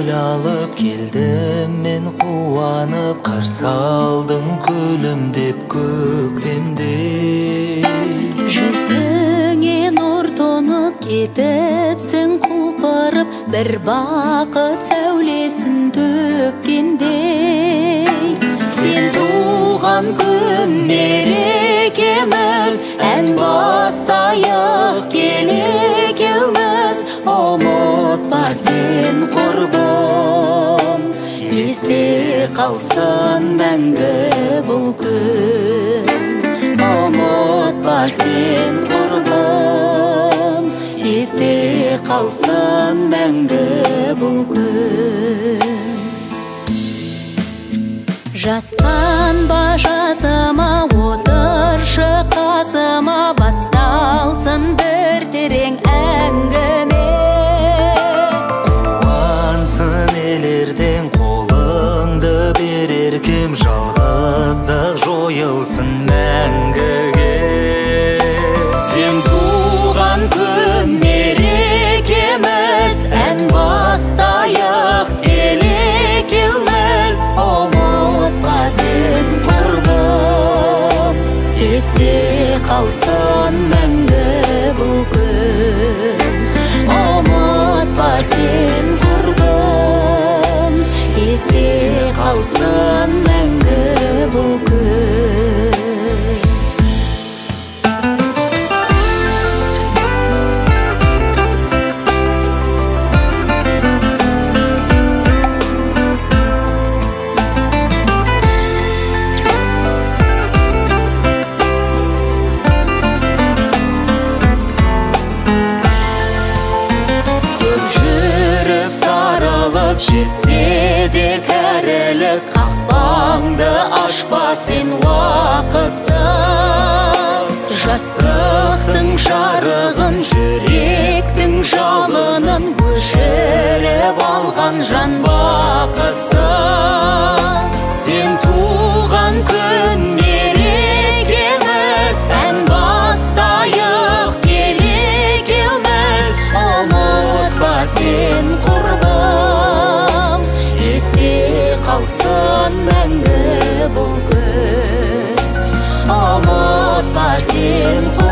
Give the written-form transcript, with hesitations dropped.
гүл алып келдім мен қуанып, қарсы алдың күлімдеп көктемде. Жүзіңе нұр тоңып кетіпсің құлпырып, бір бақыт сәулесін төккендей. Сен туған күн мерекеміз, ән бастайық келекеміз. Ұмытпа сен құрбым, есте қалсын мәңгі бұл күн. Ұмытпа сен құрбым, есте қалсын мәңгі бұл күн. Жасқанба жазыма, отыршы қасыма, басталсын бір терең әңгіме. Қуансын елерден қолыңды берер кім, жалғыздық жойылсын мәңгіге. Сен туған күн мерекеміз, ән бастайық келекеміз. Ұмытпа сен құрбым, есте қалсын мәңгі бұл күн. Ұмытпа сен құрбым, есте қалсын мәңгі бұл күн. Жетсе де кәрілік, қақпаңды ашпа сен уақытсыз. Жастықтың жарығын, жүректің жалынын өшіріп алған жан бақытсыз. Сен туған күн мерекеміз, ән бастайық келекеміз. Ұмытпа сен құрбым, есте қалсын мәңгі бұл күн. Ұмытпа сен